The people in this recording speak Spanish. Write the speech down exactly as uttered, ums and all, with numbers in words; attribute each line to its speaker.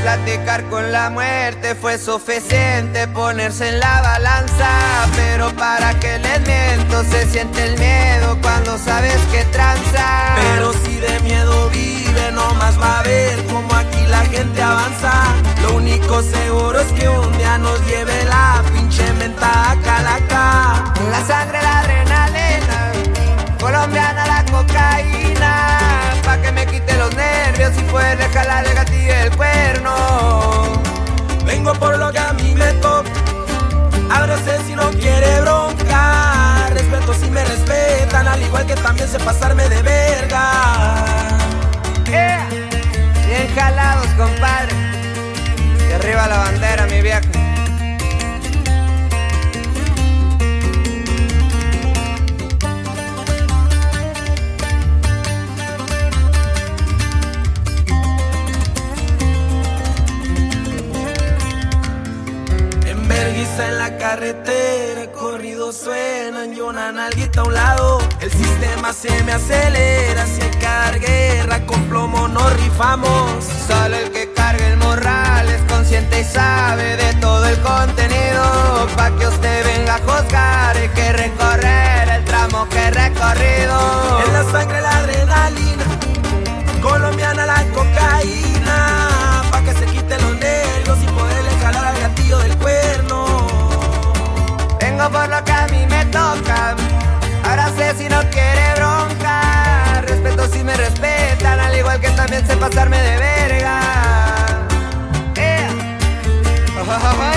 Speaker 1: Platicar con la muerte fue suficiente, ponerse en la balanza. Pero para qué les miento, se siente el miedo cuando sabes que tranza.
Speaker 2: Pero si de miedo vive, no más va a ver cómo aquí la gente avanza. Lo único seguro es que un día nos lleve la pinche mentada calaca.
Speaker 1: En la sangre la adrenalina, colombiana la cocaína, pa' que me quite los nervios y poderle jalar el gatillo del cuerno.
Speaker 2: Vengo por lo que a mí me toca, ábrase si no quiere bronca. Respeto si me respetan, al igual que también sé pasarme de verga.
Speaker 1: Yeah. Bien jalados, compadre. Y arriba la bandera, mi viejo.
Speaker 2: En la carretera, corridos suenan y una nalguita a un lado. El sistema se me acelera, si hay que dar guerra, con plomo nos rifamos.
Speaker 1: Solo el que carga el morral es consciente y sabe de todo el contenido. Pa' que usted venga a juzgar, hay que recorrer el tramo que he recorrido.
Speaker 2: En la sangre la adrenalina, colombiana la cocaína, pa' que se quite los nervios y poderle jalar al gatillo del cuerno.
Speaker 1: Vengo por lo que a mí me toca, ahora sé si no quiere bronca. Respeto si me respetan, al igual que también sé pasarme de verga. Yeah. Oh, oh, oh.